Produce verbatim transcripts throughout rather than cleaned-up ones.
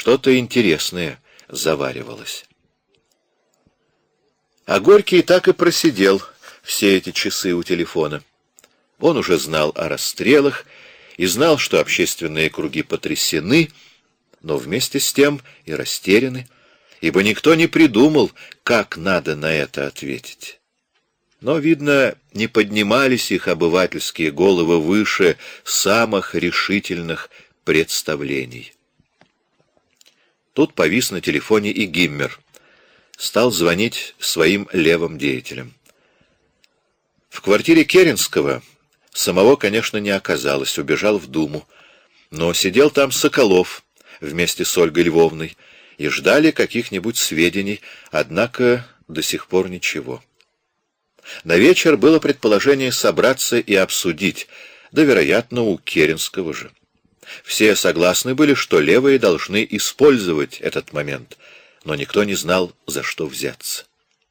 что-то интересное заваривалось. А Горький так и просидел все эти часы у телефона. Он уже знал о расстрелах и знал, что общественные круги потрясены, но вместе с тем и растеряны, ибо никто не придумал, как надо на это ответить. Но, видно, не поднимались их обывательские головы выше самых решительных представлений. Тут повис на телефоне и Гиммер. Стал звонить своим левым деятелям. В квартире Керенского самого, конечно, не оказалось, убежал в Думу, но сидел там Соколов вместе с Ольгой Львовной и ждали каких-нибудь сведений, однако до сих пор ничего. На вечер было предположение собраться и обсудить, да, вероятно, у Керенского же. Все согласны были, что левые должны использовать этот момент, но никто не знал, за что взяться.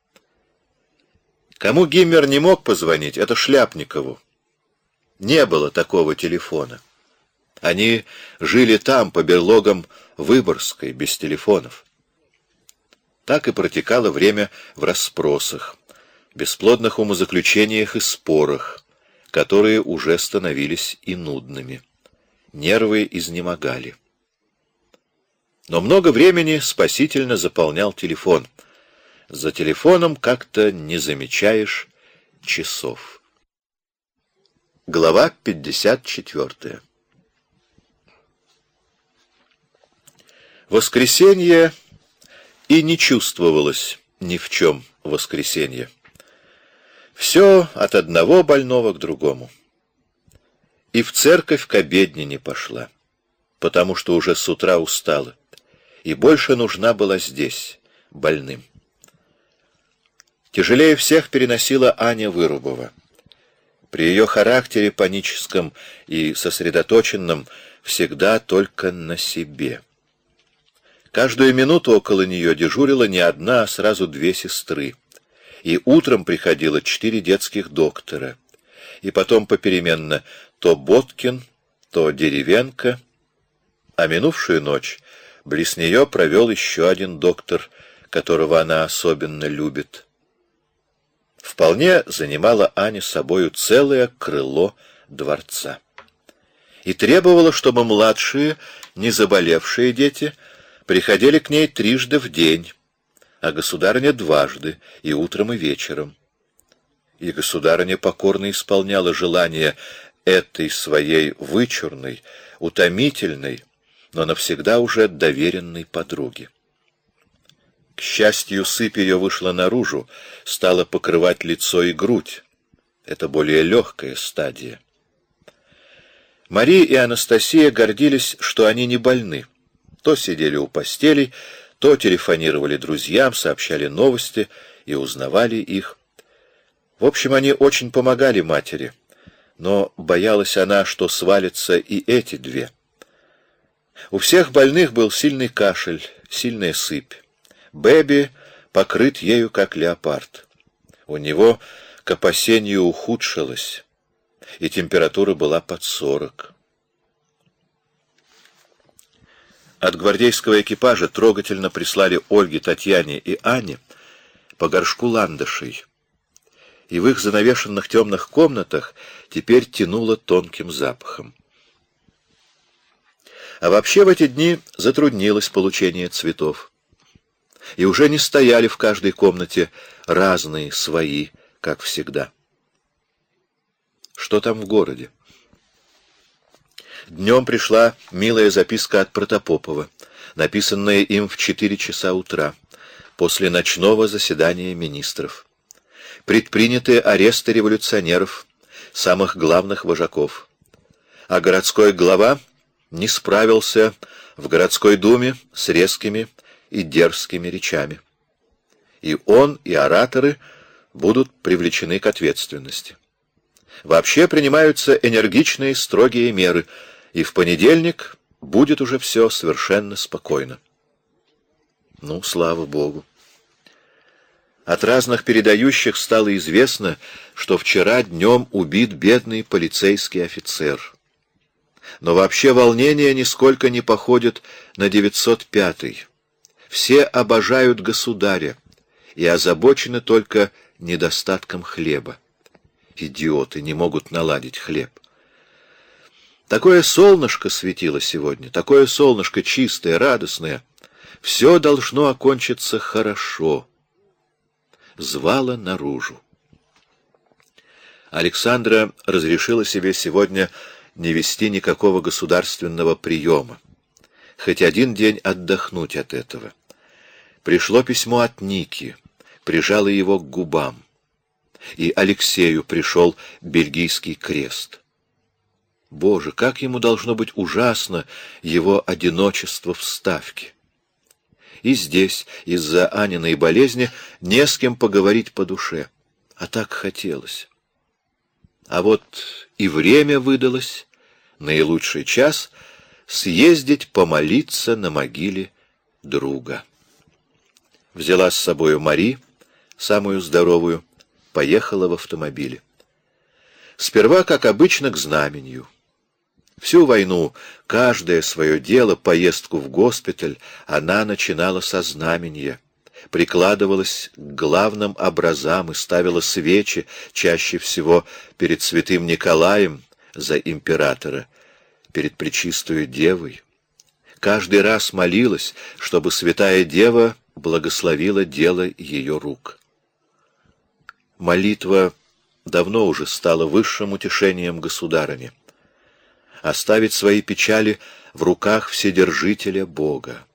Кому Гиммер не мог позвонить, это Шляпникову. Не было такого телефона. Они жили там, по берлогам Выборгской, без телефонов. Так и протекало время в расспросах, бесплодных умозаключениях и спорах, которые уже становились и нудными. Нервы изнемогали. Но много времени спасительно заполнял телефон. За телефоном как-то не замечаешь часов. Глава пятьдесят четвёртая. Воскресенье и не чувствовалось ни в чем воскресенье. Все от одного больного к другому. И в церковь к обедне не пошла, потому что уже с утра устала, и больше нужна была здесь, больным. Тяжелее всех переносила Аня Вырубова. При ее характере паническом и сосредоточенном всегда только на себе. Каждую минуту около нее дежурила не одна, а сразу две сестры. И утром приходило четыре детских доктора. И потом попеременно то Боткин, то Деревенко. А минувшую ночь близ нее провел еще один доктор, которого она особенно любит. Вполне занимала Аня собою целое крыло дворца. И требовала, чтобы младшие, не заболевшие дети, приходили к ней трижды в день, а государыня дважды, и утром, и вечером. И государыня покорно исполняла желание этой своей вычурной, утомительной, но навсегда уже доверенной подруги. К счастью, сыпь ее вышла наружу, стала покрывать лицо и грудь. Это более легкая стадия. Мария и Анастасия гордились, что они не больны. То сидели у постелей, то телефонировали друзьям, сообщали новости и узнавали их. В общем, они очень помогали матери, но боялась она, что свалятся и эти две. У всех больных был сильный кашель, сильная сыпь. Бэби покрыт ею, как леопард. У него к опасению ухудшилось, и температура была под сорок. От гвардейского экипажа трогательно прислали Ольге, Татьяне и Ане по горшку ландышей, и в их занавешенных темных комнатах теперь тянуло тонким запахом. А вообще в эти дни затруднилось получение цветов. И уже не стояли в каждой комнате разные свои, как всегда. Что там в городе? Днем пришла милая записка от Протопопова, написанная им в четыре часа утра, после ночного заседания министров. Предприняты аресты революционеров, самых главных вожаков. А городской глава не справился в городской думе с резкими и дерзкими речами. И он, и ораторы будут привлечены к ответственности. Вообще принимаются энергичные строгие меры, и в понедельник будет уже все совершенно спокойно. Ну, слава Богу. От разных передающих стало известно, что вчера днем убит бедный полицейский офицер. Но вообще волнения нисколько не походят на девятьсот пятый. Все обожают государя и озабочены только недостатком хлеба. Идиоты не могут наладить хлеб. Такое солнышко светило сегодня, такое солнышко чистое, радостное. Все должно окончиться хорошо. Звало наружу. Александра разрешила себе сегодня не вести никакого государственного приема, хоть один день отдохнуть от этого. Пришло письмо от Ники, прижало его к губам, и Алексею пришел бельгийский крест. Боже, как ему должно быть ужасно его одиночество в Ставке. И здесь, из-за Аниной болезни, не с кем поговорить по душе, а так хотелось. А вот и время выдалось, наилучший час — съездить помолиться на могиле друга. Взяла с собою Мари, самую здоровую, поехала в автомобиле. Сперва, как обычно, к знаменью. Всю войну, каждое свое дело, поездку в госпиталь, она начинала со знамения, прикладывалась к главным образам и ставила свечи, чаще всего перед святым Николаем за императора, перед Пречистою Девой. Каждый раз молилась, чтобы Святая Дева благословила дело ее рук. Молитва давно уже стала высшим утешением государыни. Оставить свои печали в руках Вседержителя Бога.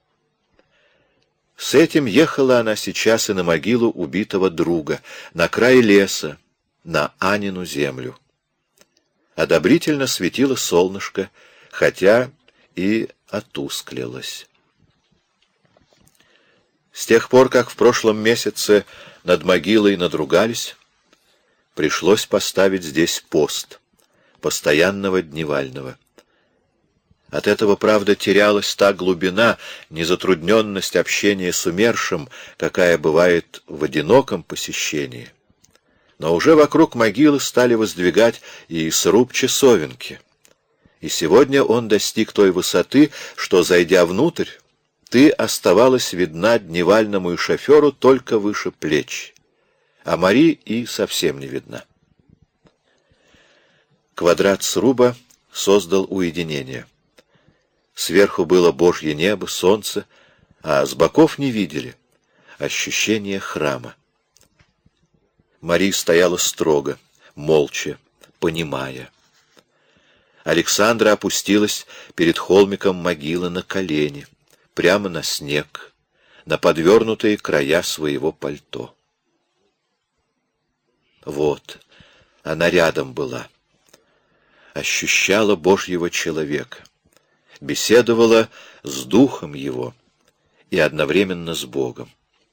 С этим ехала она сейчас и на могилу убитого друга, на край леса, на Анину землю. Одобрительно светило солнышко, хотя и отусклилось. С тех пор, как в прошлом месяце над могилой надругались, пришлось поставить здесь пост, постоянного дневального. От этого, правда, терялась та глубина, незатрудненность общения с умершим, какая бывает в одиноком посещении. Но уже вокруг могилы стали воздвигать и сруб часовенки. И сегодня он достиг той высоты, что, зайдя внутрь, ты оставалась видна дневальному и шоферу только выше плеч, а Мари и совсем не видна. Квадрат сруба создал уединение. Сверху было Божье небо, солнце, а с боков не видели ощущение храма. Мари стояла строго, молча, понимая. Александра опустилась перед холмиком могилы на колени, прямо на снег, на подвернутые края своего пальто. Вот, она рядом была, ощущала Божьего человека, беседовала с духом его и одновременно с Богом.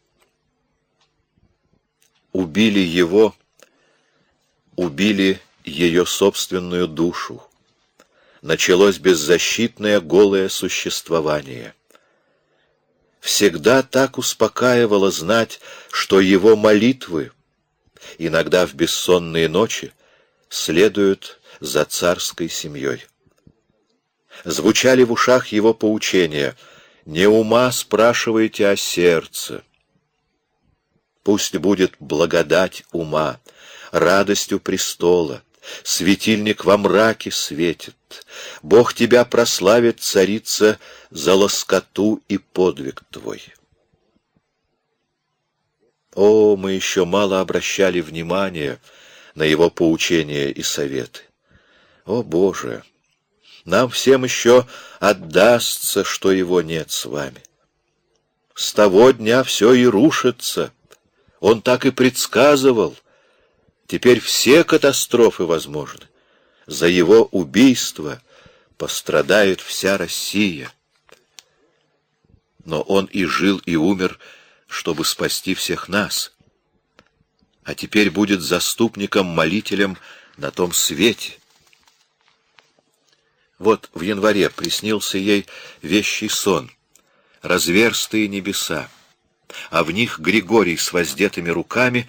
Убили его, убили ее собственную душу. Началось беззащитное голое существование. Всегда так успокаивало знать, что его молитвы, иногда в бессонные ночи, следуют за царской семьей. Звучали в ушах его поучения: «Не ума спрашивайте, а сердце. Пусть будет благодать ума, радость у престола, светильник во мраке светит. Бог тебя прославит, царица, за лоскоту и подвиг твой». О, мы еще мало обращали внимания на его поучения и советы. О, Боже! Нам всем еще отдастся, что его нет с вами. С того дня все и рушится. Он так и предсказывал. Теперь все катастрофы возможны. За его убийство пострадает вся Россия. Но он и жил, и умер, чтобы спасти всех нас. А теперь будет заступником-молителем на том свете. Вот в январе приснился ей вещий сон, разверстые небеса, а в них Григорий с воздетыми руками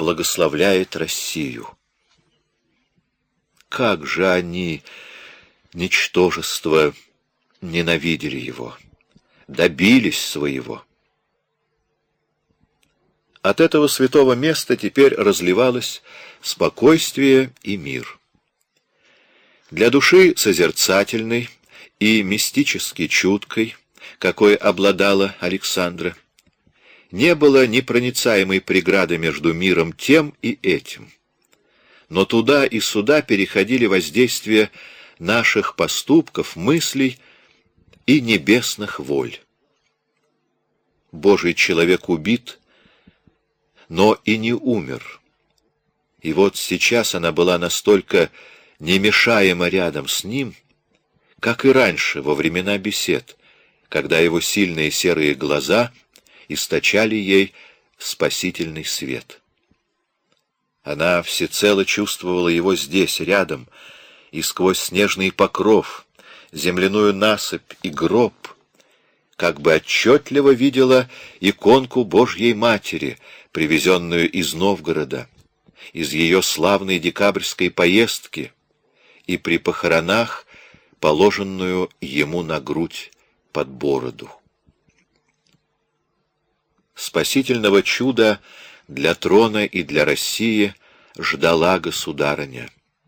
благословляет Россию. Как же они, ничтожества ненавидели его, добились своего. От этого святого места теперь разливалось спокойствие и мир. Для души созерцательной и мистически чуткой, какой обладала Александра, не было непроницаемой преграды между миром тем и этим. Но туда и сюда переходили воздействия наших поступков, мыслей и небесных воль. Божий человек убит, но и не умер. И вот сейчас она была настолько немешаема рядом с ним, как и раньше, во времена бесед, когда его сильные серые глаза источали ей спасительный свет. Она всецело чувствовала его здесь, рядом, и сквозь снежный покров, земляную насыпь и гроб, как бы отчетливо видела иконку Божьей Матери, привезенную из Новгорода, из ее славной декабрьской поездки, и при похоронах положенную ему на грудь под бороду. Спасительного чуда для трона и для России ждала государыня.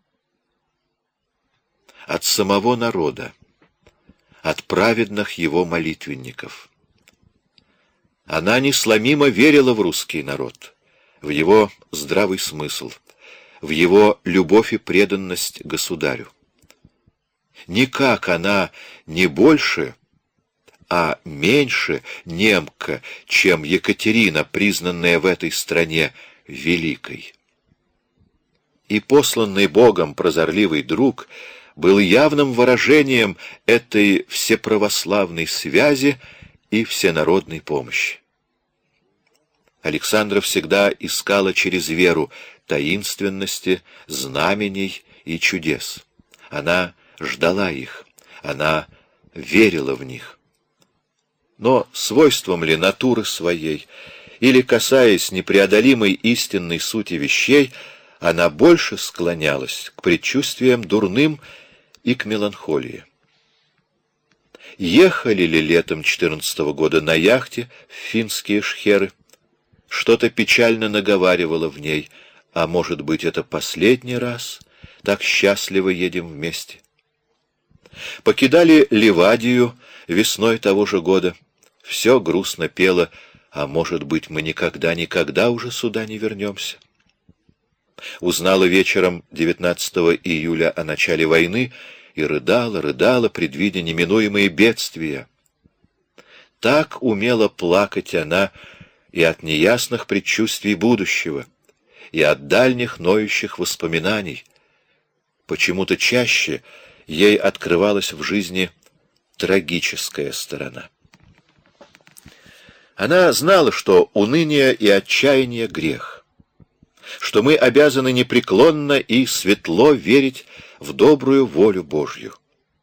От самого народа, от праведных его молитвенников. Она несломимо верила в русский народ, в его здравый смысл, в его любовь и преданность государю. Никак она не больше, а меньше немка, чем Екатерина, признанная в этой стране великой. И посланный Богом прозорливый друг был явным выражением этой всеправославной связи и всенародной помощи. Александра всегда искала через веру таинственности, знамений и чудес. Она ждала их, она верила в них. Но свойством ли натуры своей, или касаясь непреодолимой истинной сути вещей, она больше склонялась к предчувствиям дурным и к меланхолии. Ехали ли летом четырнадцатого года на яхте в финские шхеры? Что-то печально наговаривало в ней, а может быть, это последний раз, так счастливо едем вместе. Покидали Ливадию весной того же года, все грустно пело, а может быть, мы никогда-никогда уже сюда не вернемся. Узнала вечером девятнадцатого июля о начале войны и рыдала, рыдала, предвидя неминуемые бедствия. Так умела плакать она и от неясных предчувствий будущего, и от дальних ноющих воспоминаний. Почему-то чаще ей открывалась в жизни трагическая сторона. Она знала, что уныние и отчаяние — грех, что мы обязаны непреклонно и светло верить в добрую волю Божью.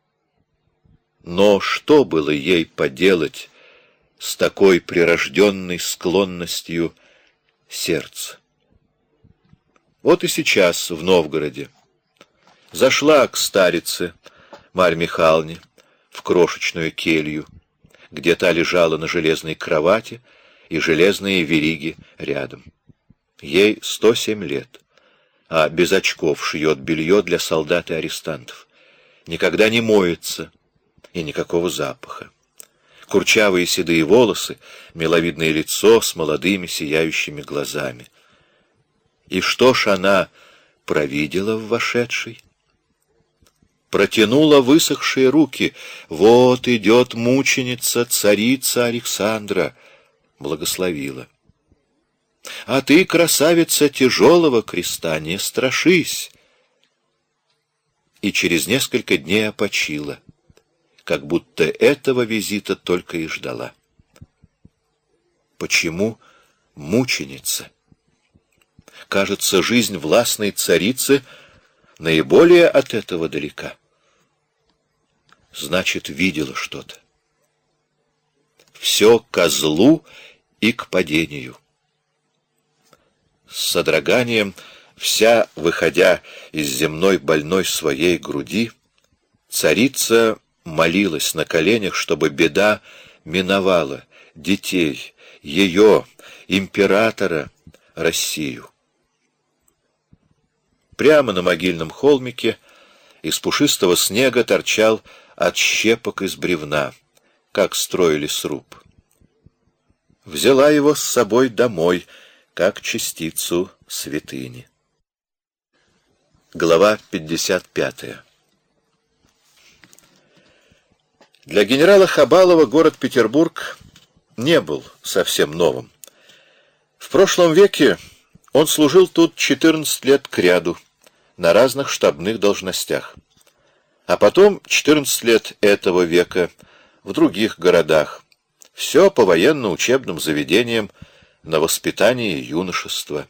Но что было ей поделать с такой прирожденной склонностью сердца? Вот и сейчас в Новгороде зашла к старице Марье Михайловне в крошечную келью, где та лежала на железной кровати и железные вериги рядом. Ей сто семь лет, а без очков шьет белье для солдат и арестантов. Никогда не моется и никакого запаха. Курчавые седые волосы, миловидное лицо с молодыми сияющими глазами. И что ж она провидела в вошедшей? Протянула высохшие руки. Вот идет мученица, царица Александра. Благословила. А ты, красавица, тяжелого креста, не страшись. И через несколько дней опочила, как будто этого визита только и ждала. Почему мученица? Кажется, жизнь властной царицы наиболее от этого далека. Значит, видела что-то. Все ко злу и к падению. С содроганием, вся выходя из земной больной своей груди, Царица молилась на коленях, чтобы беда миновала детей, ее, императора, Россию. Прямо на могильном холмике из пушистого снега торчал отщепок из бревна, как строили сруб. Взяла его с собой домой, как частицу святыни. Глава пятьдесят пятая. Для генерала Хабалова город Петербург не был совсем новым. В прошлом веке он служил тут четырнадцать лет кряду на разных штабных должностях, а потом четырнадцать лет этого века в других городах, все по военно-учебным заведениям на воспитание юношества.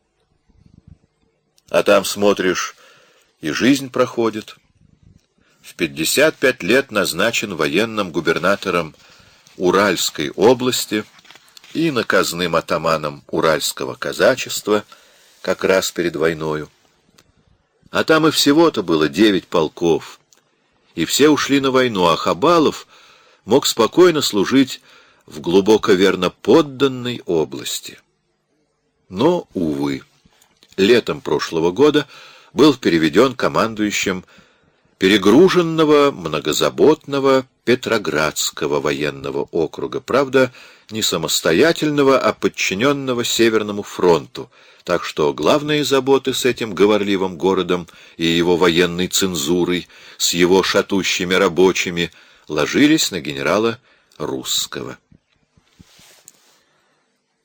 А там, смотришь, и жизнь проходит. В пятьдесят пять лет назначен военным губернатором Уральской области и наказным атаманом Уральского казачества как раз перед войною. А там и всего-то было девять полков, и все ушли на войну, а Хабалов мог спокойно служить в глубоко верно подданной области. Но, увы, летом прошлого года был переведен командующим перегруженного, многозаботного Петроградского военного округа, правда, не самостоятельного, а подчиненного Северному фронту, так что главные заботы с этим говорливым городом и его военной цензурой, с его шатущими рабочими, ложились на генерала Русского.